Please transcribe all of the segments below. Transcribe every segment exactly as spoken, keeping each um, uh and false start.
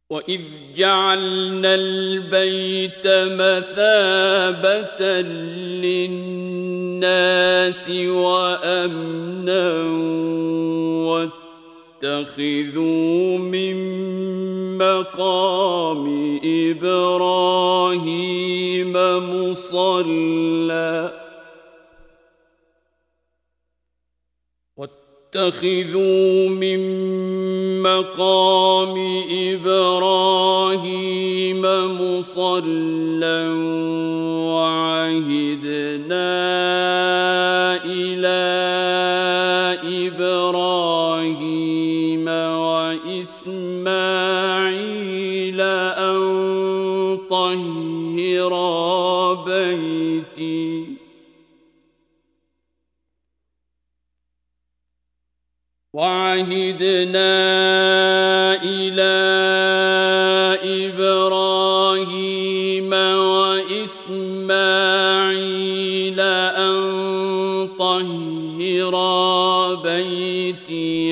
وَإِذْ جَعَلْنَا الْبَيْتَ مَثَابَةً لِلنَّاسِ وَأَمْنًا وَاتَّخِذُوا مِن مَّقَامِ إِبْرَاهِيمَ مُصَلًّى وَاتَّخِذُوا مِن مَّقَامِ إِبْرَاهِيمَ مُصَلًّى وَعَهِدْنَا إِلَىٰ إِبْرَاهِيمَ وَإِسْمَاعِيلَ أَن طَهِّرَا بَيْتِي وَعَهِدْنَا إِلَىٰ إِبْرَاهِيمَ وَإِسْمَاعِيلَ أَن طَهِّرَا بَيْتِيَ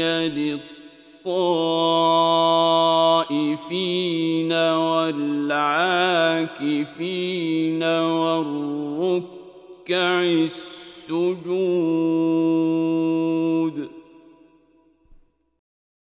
لِلطَّائِفِينَ وَالْعَاكِفِينَ وَالرُّكَّعِ السُّجُودِ